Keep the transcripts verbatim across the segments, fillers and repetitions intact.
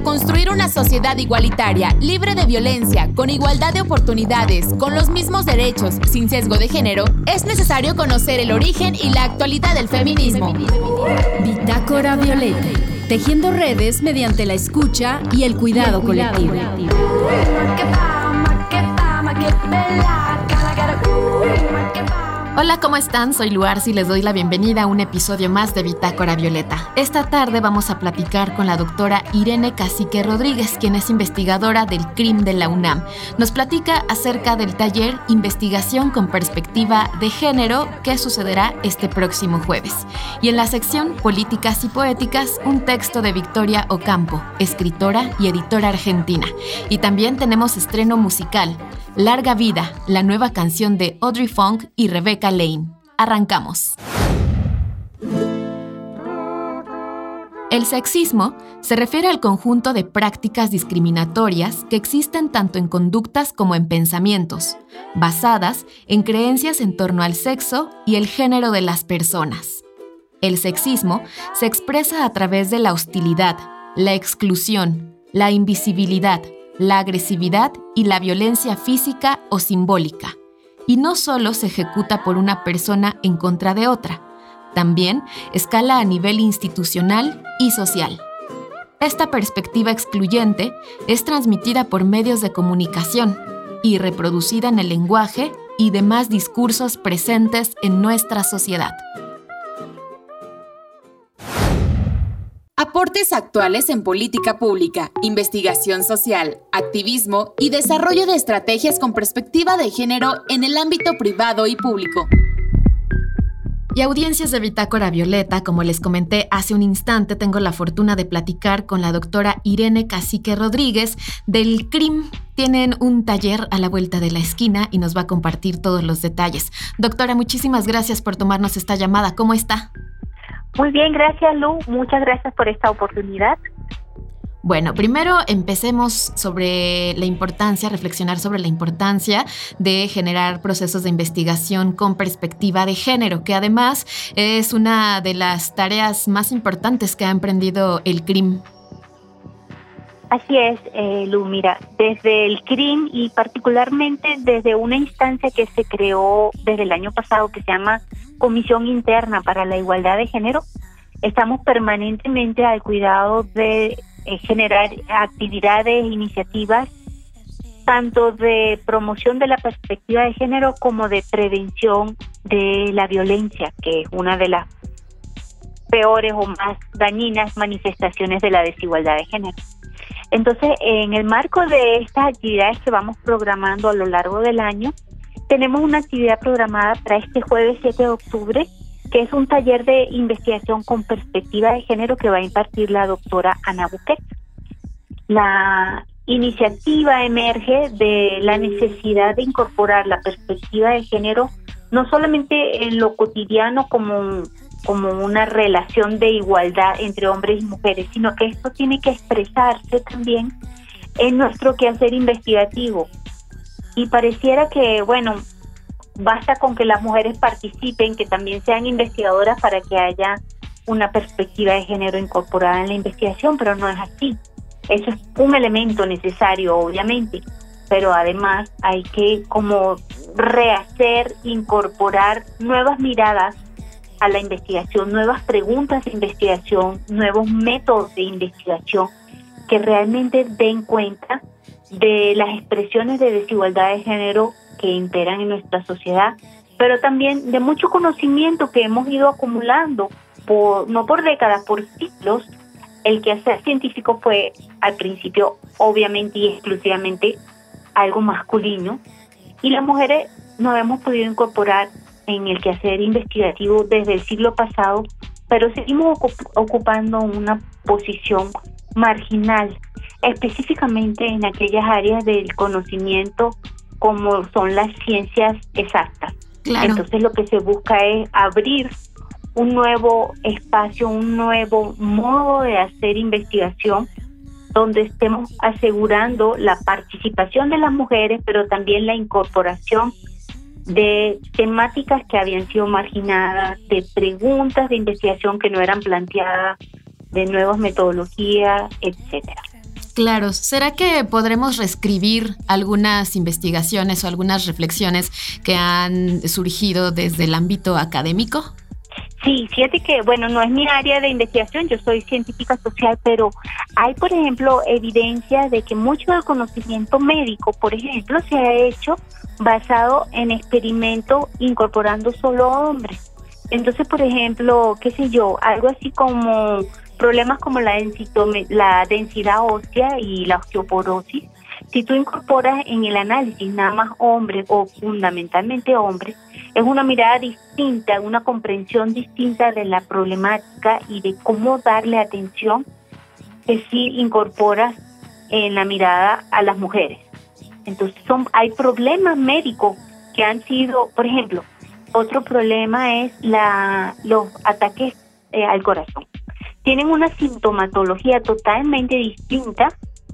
Para construir una sociedad igualitaria, libre de violencia, con igualdad de oportunidades, con los mismos derechos, sin sesgo de género, es necesario conocer el origen y la actualidad del feminismo. Bitácora Violeta, tejiendo redes mediante la escucha y el cuidado, y el cuidado colectivo. colectivo. Hola, ¿cómo están? Soy Luarzi y les doy la bienvenida a un episodio más de Bitácora Violeta. Esta tarde vamos a platicar con la doctora Irene Cacique Rodríguez, quien es investigadora del C R I M de la UNAM. Nos platica acerca del taller Investigación con Perspectiva de Género que sucederá este próximo jueves. Y en la sección Políticas y Poéticas, un texto de Victoria Ocampo, escritora y editora argentina. Y también tenemos estreno musical, Larga Vida, la nueva canción de Audrey Funk y Rebecca Lane. Arrancamos. El sexismo se refiere al conjunto de prácticas discriminatorias que existen tanto en conductas como en pensamientos, basadas en creencias en torno al sexo y el género de las personas. El sexismo se expresa a través de la hostilidad, la exclusión, la invisibilidad, la agresividad y la violencia física o simbólica. Y no solo se ejecuta por una persona en contra de otra, también escala a nivel institucional y social. Esta perspectiva excluyente es transmitida por medios de comunicación y reproducida en el lenguaje y demás discursos presentes en nuestra sociedad. Aportes actuales en política pública, investigación social, activismo y desarrollo de estrategias con perspectiva de género en el ámbito privado y público. Y audiencias de Bitácora Violeta, como les comenté hace un instante, tengo la fortuna de platicar con la doctora Irene Cacique Rodríguez del C R I M. Tienen un taller a la vuelta de la esquina y nos va a compartir todos los detalles. Doctora, muchísimas gracias por tomarnos esta llamada. ¿Cómo está? Muy bien, gracias Lu, muchas gracias por esta oportunidad. Bueno, primero empecemos sobre la importancia, reflexionar sobre la importancia de generar procesos de investigación con perspectiva de género, que además es una de las tareas más importantes que ha emprendido el C R I M. Así es, eh, Lu, mira, desde el C R I M y particularmente desde una instancia que se creó desde el año pasado que se llama Comisión Interna para la Igualdad de Género, estamos permanentemente al cuidado de eh, generar actividades, iniciativas, tanto de promoción de la perspectiva de género como de prevención de la violencia, que es una de las peores o más dañinas manifestaciones de la desigualdad de género. Entonces, en el marco de estas actividades que vamos programando a lo largo del año, tenemos una actividad programada para este jueves siete de octubre, que es un taller de investigación con perspectiva de género que va a impartir la doctora Ana Buquet. La iniciativa emerge de la necesidad de incorporar la perspectiva de género no solamente en lo cotidiano como un como una relación de igualdad entre hombres y mujeres, sino que esto tiene que expresarse también en nuestro quehacer investigativo. Y pareciera que, bueno, basta con que las mujeres participen, que también sean investigadoras para que haya una perspectiva de género incorporada en la investigación, pero no es así. Eso es un elemento necesario, obviamente, pero además hay que como rehacer, incorporar nuevas miradas a la investigación, nuevas preguntas de investigación, nuevos métodos de investigación que realmente den cuenta de las expresiones de desigualdad de género que imperan en nuestra sociedad, pero también de mucho conocimiento que hemos ido acumulando, por no por décadas, por siglos. El quehacer científico fue al principio obviamente y exclusivamente algo masculino, y las mujeres nos hemos podido incorporar en el quehacer investigativo desde el siglo pasado, pero seguimos ocup- ocupando una posición marginal, específicamente en aquellas áreas del conocimiento como son las ciencias exactas. Claro. Entonces lo que se busca es abrir un nuevo espacio, un nuevo modo de hacer investigación donde estemos asegurando la participación de las mujeres, pero también la incorporación de temáticas que habían sido marginadas, de preguntas de investigación que no eran planteadas, de nuevas metodologías, etcétera. Claro, ¿será que podremos reescribir algunas investigaciones o algunas reflexiones que han surgido desde el ámbito académico? Sí, fíjate que, bueno, no es mi área de investigación, yo soy científica social, pero hay, por ejemplo, evidencia de que mucho del conocimiento médico, por ejemplo, se ha hecho basado en experimentos incorporando solo hombres. Entonces, por ejemplo, qué sé yo, algo así como problemas como la, densitome- la densidad ósea y la osteoporosis, si tú incorporas en el análisis nada más hombres o fundamentalmente hombres, es una mirada distinta, una comprensión distinta de la problemática y de cómo darle atención que si incorporas en la mirada a las mujeres. Entonces son hay problemas médicos que han sido, por ejemplo, otro problema es la los ataques eh, al corazón. Tienen una sintomatología totalmente distinta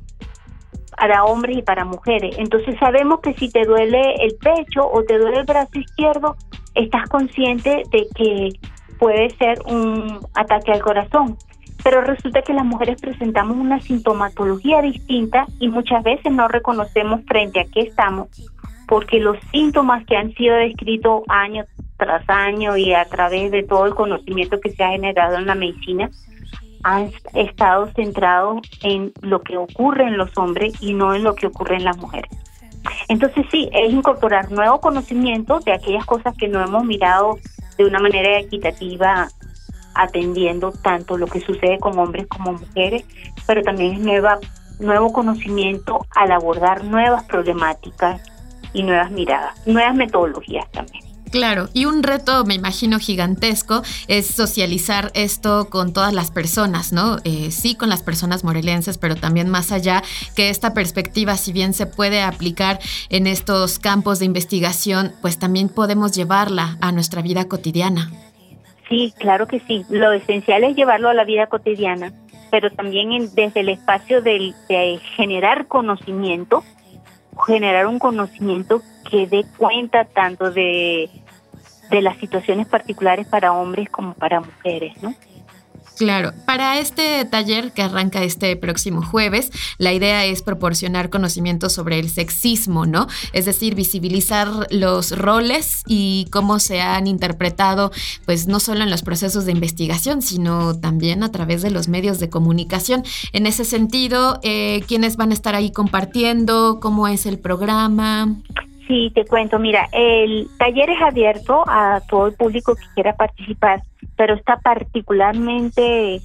para hombres y para mujeres. Entonces sabemos que si te duele el pecho o te duele el brazo izquierdo, estás consciente de que puede ser un ataque al corazón. Pero resulta que las mujeres presentamos una sintomatología distinta y muchas veces no reconocemos frente a qué estamos, porque los síntomas que han sido descritos año tras año y a través de todo el conocimiento que se ha generado en la medicina, han estado centrados en lo que ocurre en los hombres y no en lo que ocurre en las mujeres. Entonces sí, es incorporar nuevo conocimiento de aquellas cosas que no hemos mirado de una manera equitativa, atendiendo tanto lo que sucede con hombres como mujeres, pero también es nueva, nuevo conocimiento al abordar nuevas problemáticas y nuevas miradas, nuevas metodologías también. Claro, y un reto, me imagino, gigantesco es socializar esto con todas las personas, ¿no? Eh, sí, con las personas morelenses, pero también más allá, que esta perspectiva, si bien se puede aplicar en estos campos de investigación, pues también podemos llevarla a nuestra vida cotidiana. Sí, claro que sí. Lo esencial es llevarlo a la vida cotidiana, pero también en, desde el espacio de, de generar conocimiento, generar un conocimiento que dé cuenta tanto de, de las situaciones particulares para hombres como para mujeres, ¿no? Claro, para este taller que arranca este próximo jueves, la idea es proporcionar conocimiento sobre el sexismo, ¿no? Es decir, visibilizar los roles y cómo se han interpretado, pues no solo en los procesos de investigación, sino también a través de los medios de comunicación. En ese sentido, eh, ¿quiénes van a estar ahí compartiendo? ¿Cómo es el programa? Sí, te cuento, mira, el taller es abierto a todo el público que quiera participar, pero está particularmente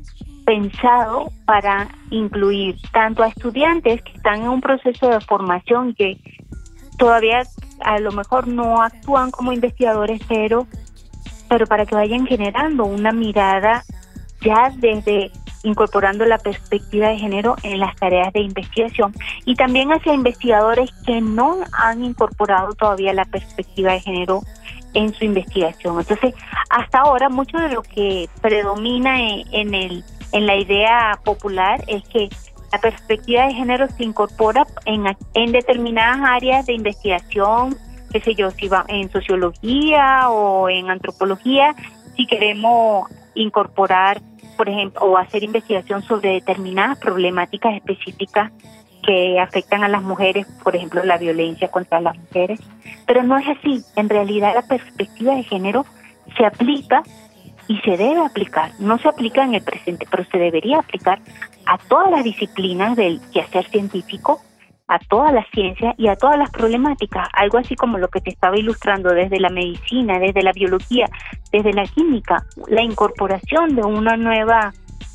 pensado para incluir tanto a estudiantes que están en un proceso de formación que todavía a lo mejor no actúan como investigadores, pero, pero para que vayan generando una mirada ya desde incorporando la perspectiva de género en las tareas de investigación y también hacia investigadores que no han incorporado todavía la perspectiva de género en su investigación. Entonces, hasta ahora mucho de lo que predomina en, en el en la idea popular es que la perspectiva de género se incorpora en, en determinadas áreas de investigación, qué sé yo, si va en sociología o en antropología, si queremos incorporar, por ejemplo, o hacer investigación sobre determinadas problemáticas específicas que afectan a las mujeres, por ejemplo, la violencia contra las mujeres. Pero no es así. En realidad, la perspectiva de género se aplica y se debe aplicar. No se aplica en el presente, pero se debería aplicar a todas las disciplinas del quehacer científico, a todas las ciencias y a todas las problemáticas. Algo así como lo que te estaba ilustrando desde la medicina, desde la biología, desde la química. La incorporación de una nueva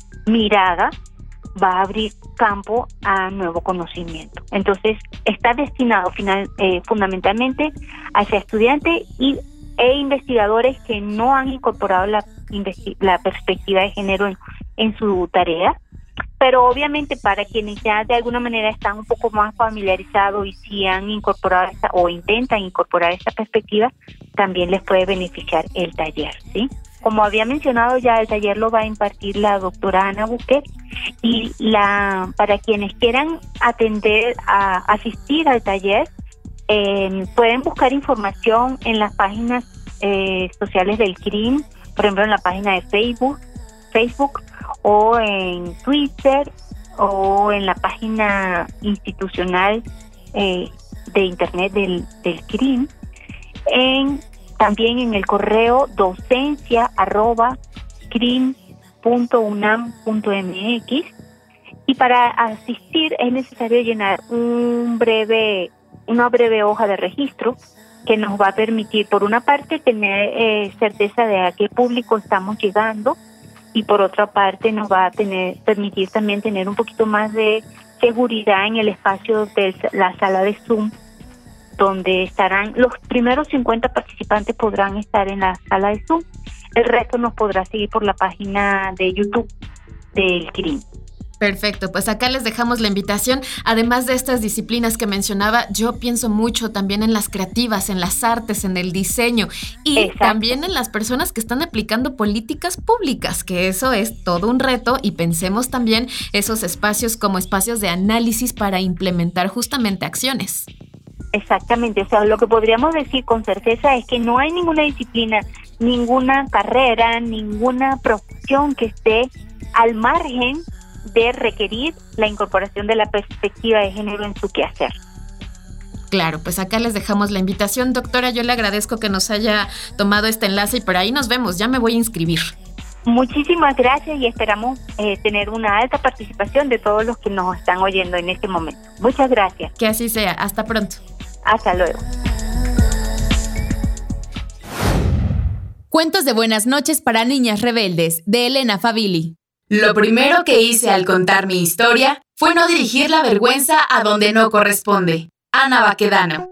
mirada va a abrir campo a nuevo conocimiento. Entonces, está destinado final, eh, fundamentalmente hacia estudiantes y, e investigadores que no han incorporado la, investi- la perspectiva de género en, en su tarea, pero obviamente para quienes ya de alguna manera están un poco más familiarizados y si han incorporado esta, o intentan incorporar esta perspectiva, también les puede beneficiar el taller, ¿sí? Como había mencionado ya, el taller lo va a impartir la doctora Ana Buquet y la para quienes quieran atender a asistir al taller, eh, pueden buscar información en las páginas eh, sociales del C R I M, por ejemplo en la página de Facebook, Facebook o en Twitter o en la página institucional eh, de internet del, del C R I M, en, también en el correo docencia arroba crim punto unam punto mx. Y para asistir es necesario llenar un breve, una breve hoja de registro que nos va a permitir, por una parte, tener eh, certeza de a qué público estamos llegando, y por otra parte nos va a tener permitir también tener un poquito más de seguridad en el espacio de la sala de Zoom, donde estarán los primeros cincuenta participantes podrán estar en la sala de Zoom. El resto nos podrá seguir por la página de YouTube del C R I M. Perfecto, pues acá les dejamos la invitación. Además de estas disciplinas que mencionaba, yo pienso mucho también en las creativas, en las artes, en el diseño y Exacto. también en las personas que están aplicando políticas públicas, que eso es todo un reto, y pensemos también esos espacios como espacios de análisis para implementar justamente acciones. Exactamente, o sea, lo que podríamos decir con certeza es que no hay ninguna disciplina, ninguna carrera, ninguna profesión que esté al margen de requerir la incorporación de la perspectiva de género en su quehacer. Claro, pues acá les dejamos la invitación. Doctora, yo le agradezco que nos haya tomado este enlace y por ahí nos vemos. Ya me voy a inscribir. Muchísimas gracias y esperamos eh, tener una alta participación de todos los que nos están oyendo en este momento. Muchas gracias. Que así sea. Hasta pronto. Hasta luego. Cuentos de buenas noches para niñas rebeldes, de Elena Favilli. Lo primero que hice al contar mi historia fue no dirigir la vergüenza a donde no corresponde. Ana Baquedano.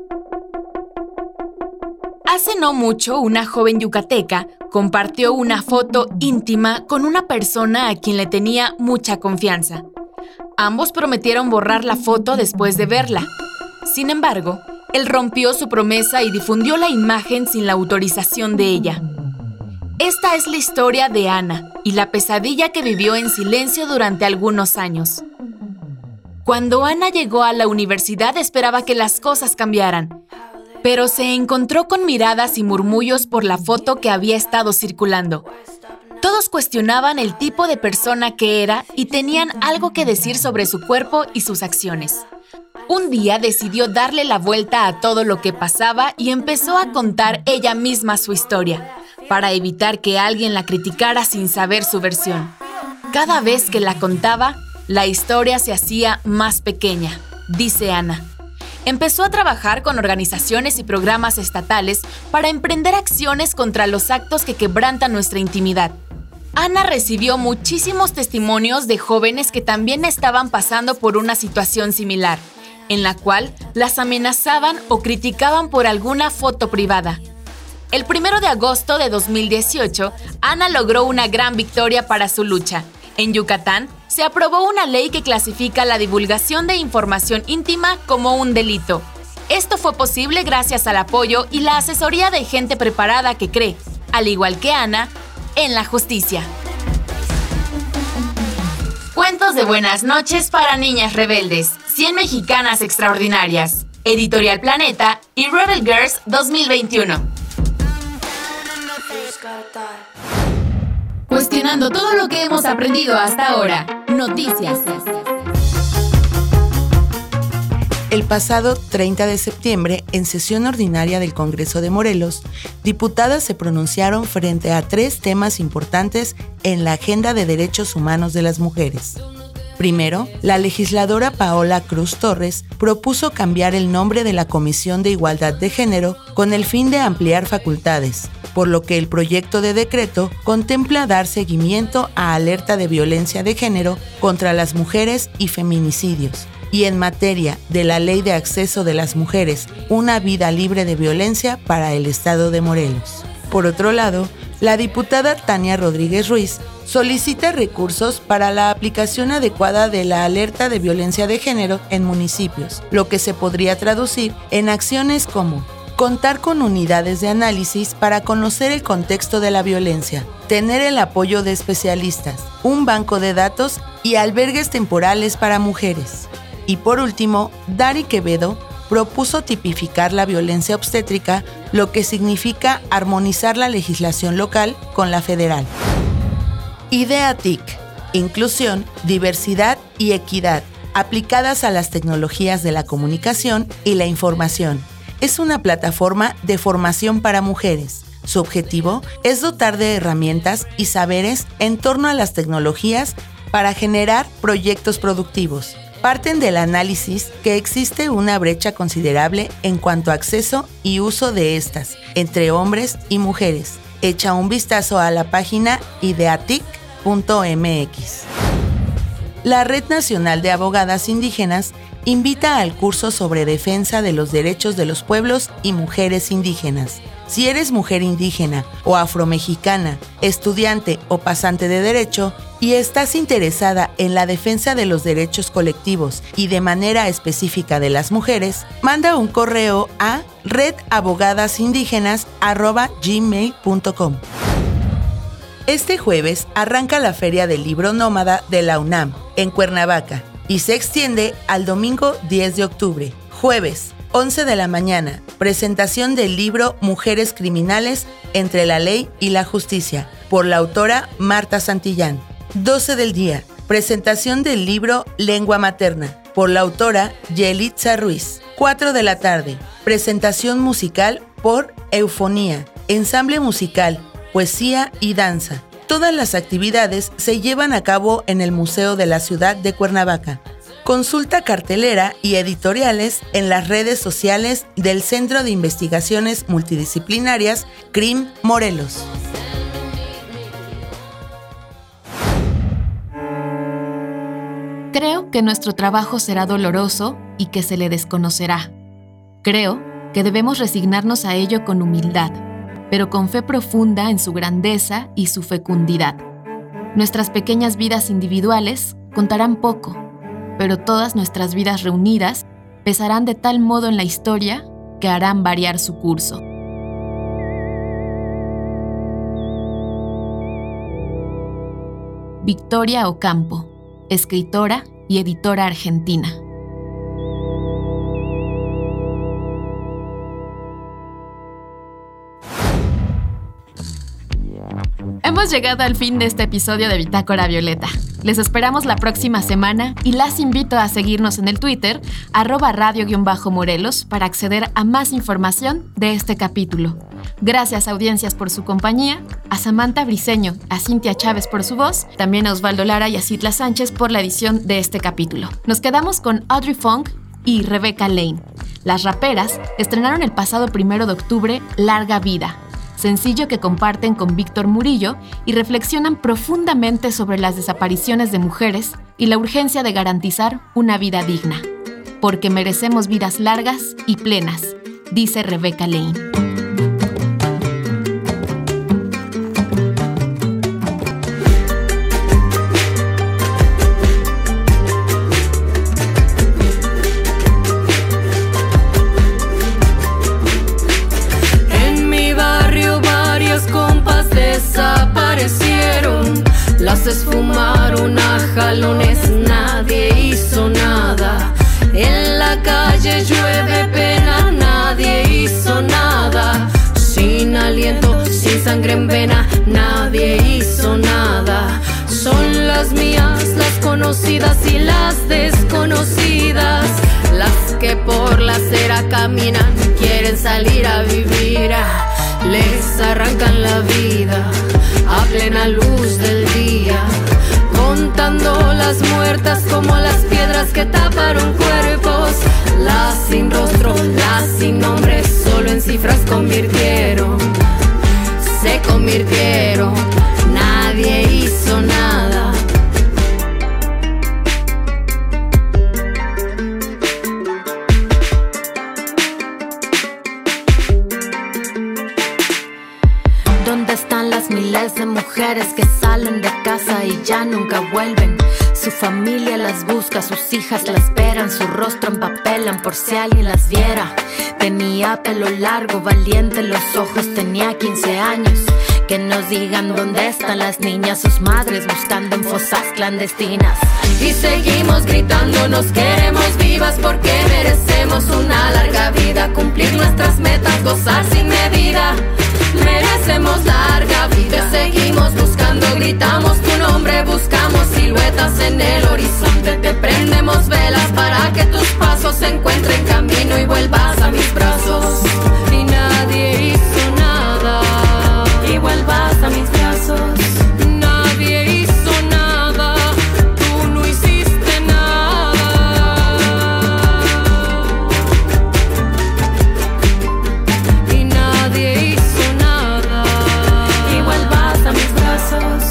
Hace no mucho, una joven yucateca compartió una foto íntima con una persona a quien le tenía mucha confianza. Ambos prometieron borrar la foto después de verla. Sin embargo, él rompió su promesa y difundió la imagen sin la autorización de ella. Esta es la historia de Ana y la pesadilla que vivió en silencio durante algunos años. Cuando Ana llegó a la universidad esperaba que las cosas cambiaran, pero se encontró con miradas y murmullos por la foto que había estado circulando. Todos cuestionaban el tipo de persona que era y tenían algo que decir sobre su cuerpo y sus acciones. Un día decidió darle la vuelta a todo lo que pasaba y empezó a contar ella misma su historia, para evitar que alguien la criticara sin saber su versión. Cada vez que la contaba, la historia se hacía más pequeña, dice Ana. Empezó a trabajar con organizaciones y programas estatales para emprender acciones contra los actos que quebrantan nuestra intimidad. Ana recibió muchísimos testimonios de jóvenes que también estaban pasando por una situación similar, en la cual las amenazaban o criticaban por alguna foto privada. El primero de agosto de dos mil dieciocho, Ana logró una gran victoria para su lucha. En Yucatán, se aprobó una ley que clasifica la divulgación de información íntima como un delito. Esto fue posible gracias al apoyo y la asesoría de gente preparada que cree, al igual que Ana, en la justicia. Cuentos de buenas noches para niñas rebeldes, cien mexicanas extraordinarias. Editorial Planeta y Rebel Girls dos mil veintiuno. Cuestionando todo lo que hemos aprendido hasta ahora. Noticias. El pasado treinta de septiembre, en sesión ordinaria del Congreso de Morelos, diputadas se pronunciaron frente a tres temas importantes en la agenda de derechos humanos de las mujeres. Primero, la legisladora Paola Cruz Torres propuso cambiar el nombre de la Comisión de Igualdad de Género con el fin de ampliar facultades, por lo que el proyecto de decreto contempla dar seguimiento a alerta de violencia de género contra las mujeres y feminicidios, y en materia de la Ley de Acceso de las Mujeres, una vida libre de violencia para el Estado de Morelos. Por otro lado, la diputada Tania Rodríguez Ruiz solicita recursos para la aplicación adecuada de la alerta de violencia de género en municipios, lo que se podría traducir en acciones como contar con unidades de análisis para conocer el contexto de la violencia, tener el apoyo de especialistas, un banco de datos y albergues temporales para mujeres. Y por último, Dari Quevedo propuso tipificar la violencia obstétrica, lo que significa armonizar la legislación local con la federal. Idea T I C. inclusión, diversidad y equidad, aplicadas a las tecnologías de la comunicación y la información. Es una plataforma de formación para mujeres. Su objetivo es dotar de herramientas y saberes en torno a las tecnologías para generar proyectos productivos. Parten del análisis que existe una brecha considerable en cuanto a acceso y uso de estas entre hombres y mujeres. Echa un vistazo a la página ideatic punto m x. La Red Nacional de Abogadas Indígenas invita al curso sobre defensa de los derechos de los pueblos y mujeres indígenas. Si eres mujer indígena o afromexicana, estudiante o pasante de derecho y estás interesada en la defensa de los derechos colectivos y de manera específica de las mujeres, manda un correo a red abogadas indígenas arroba gmail punto com. Este jueves arranca la Feria del Libro Nómada de la UNAM, en Cuernavaca, y se extiende al domingo diez de octubre. Jueves, once de la mañana, presentación del libro Mujeres Criminales entre la Ley y la Justicia, por la autora Marta Santillán. doce del día, presentación del libro Lengua Materna, por la autora Yelitza Ruiz. cuatro de la tarde, presentación musical por Eufonía, ensamble musical, poesía y danza. Todas las actividades se llevan a cabo en el Museo de la Ciudad de Cuernavaca. Consulta cartelera y editoriales en las redes sociales del Centro de Investigaciones Multidisciplinarias C R I M Morelos. Creo que nuestro trabajo será doloroso y que se le desconocerá. Creo que debemos resignarnos a ello con humildad, pero con fe profunda en su grandeza y su fecundidad. Nuestras pequeñas vidas individuales contarán poco, pero todas nuestras vidas reunidas pesarán de tal modo en la historia que harán variar su curso. Victoria Ocampo, escritora y editora argentina. Hemos llegado al fin de este episodio de Bitácora Violeta. Les esperamos la próxima semana y las invito a seguirnos en el Twitter, arroba radio-morelos, para acceder a más información de este capítulo. Gracias, audiencias, por su compañía, a Samantha Briceño, a Cintia Chávez por su voz, también a Osvaldo Lara y a Citla Sánchez por la edición de este capítulo. Nos quedamos con Audrey Funk y Rebecca Lane. Las raperas estrenaron el pasado primero de octubre Larga Vida, sencillo que comparten con Víctor Murillo y reflexionan profundamente sobre las desapariciones de mujeres y la urgencia de garantizar una vida digna. Porque merecemos vidas largas y plenas, dice Rebecca Lane. Las esfumaron a jalones, nadie hizo nada. En la calle llueve pena, nadie hizo nada. Sin aliento, sin sangre en vena, nadie hizo nada. Son las mías, las conocidas y las desconocidas, las que por la acera caminan, quieren salir a vivir. Les arrancan la vida a plena luz del día, contando las muertas como las piedras que taparon cuerpos. Las sin rostro, las sin nombre, solo en cifras convirtieron, se convirtieron, nadie hizo nada. ¿Dónde están las miles de mujeres que salen de casa y ya nunca vuelven? Su familia las busca, sus hijas la esperan, su rostro empapelan por si alguien las viera. Tenía pelo largo, valiente los ojos, tenía quince años. Que nos digan dónde están las niñas, sus madres buscando en fosas clandestinas. Y seguimos gritando, nos queremos vivas porque merecemos una larga vida, cumplir nuestras metas, gozar sin medida. Merecemos larga vida, seguimos buscando, gritamos tu nombre, buscamos y siluetas en el horizonte. Te prendemos velas para que tus pasos encuentren camino y vuelvas a mis brazos. Y nadie hizo nada. Y vuelvas a mis brazos. Nadie hizo nada. Tú no hiciste nada. Y nadie hizo nada. Y vuelvas a mis brazos.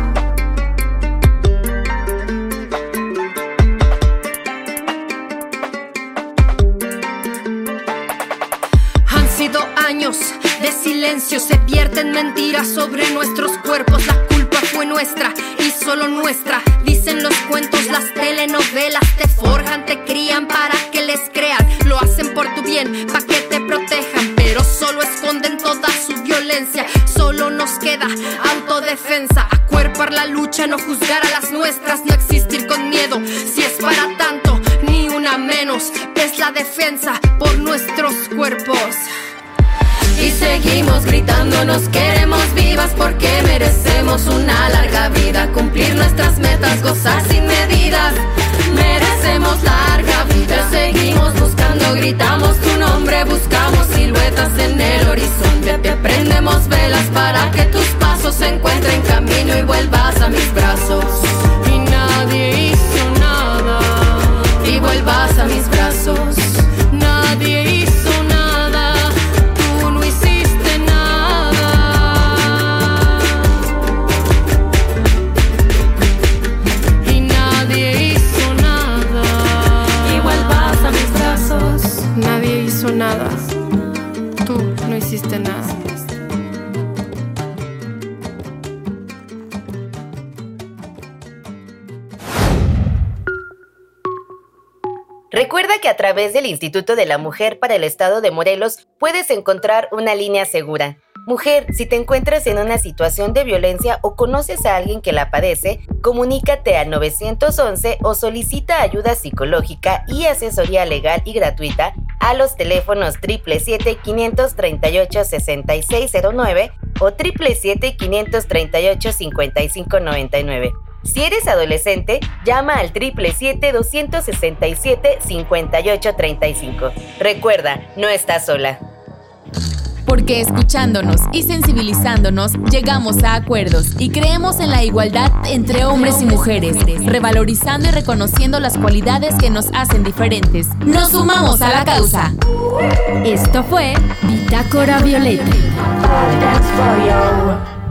Han sido años de silencio, se vierten mentiras sobre nuestros cuerpos. La culpa fue nuestra y solo nuestra. Dicen los cuentos, las telenovelas, te forjan, te crían para que les crean. Lo hacen por tu bien, pa' que te protejan, pero solo esconden toda su violencia. Solo nos queda autodefensa, acuerpar la lucha, no juzgar a las nuestras, no existir con miedo. Si es para tanto, ni una menos, es la defensa por nuestros cuerpos. Y seguimos gritando, nos queremos vivas porque merecemos una larga vida, cumplir nuestras metas, gozar sin medidas. Merecemos larga vida. Seguimos buscando, gritamos tu nombre, buscamos siluetas en el horizonte. Te prendemos velas para que tus pasos encuentren camino y vuelvas a mis brazos. Y nadie hizo nada. Y vuelvas a mis brazos. Nadie hizo nada. Tú no hiciste nada. Y nadie hizo nada. Y vuelvas a mis brazos. Nadie hizo nada. Tú no hiciste nada. Recuerda que a través del Instituto de la Mujer para el Estado de Morelos puedes encontrar una línea segura. Mujer, si te encuentras en una situación de violencia o conoces a alguien que la padece, comunícate al nueve once o solicita ayuda psicológica y asesoría legal y gratuita a los teléfonos siete siete siete, cinco tres ocho, seis seis cero nueve o siete siete siete, cinco tres ocho, cinco cinco nueve nueve. Si eres adolescente, llama al siete siete siete, dos seis siete, cinco ocho tres cinco. Recuerda, no estás sola. Porque escuchándonos y sensibilizándonos, llegamos a acuerdos y creemos en la igualdad entre hombres y mujeres, revalorizando y reconociendo las cualidades que nos hacen diferentes. ¡Nos sumamos a la causa! Esto fue Bitácora Violeta.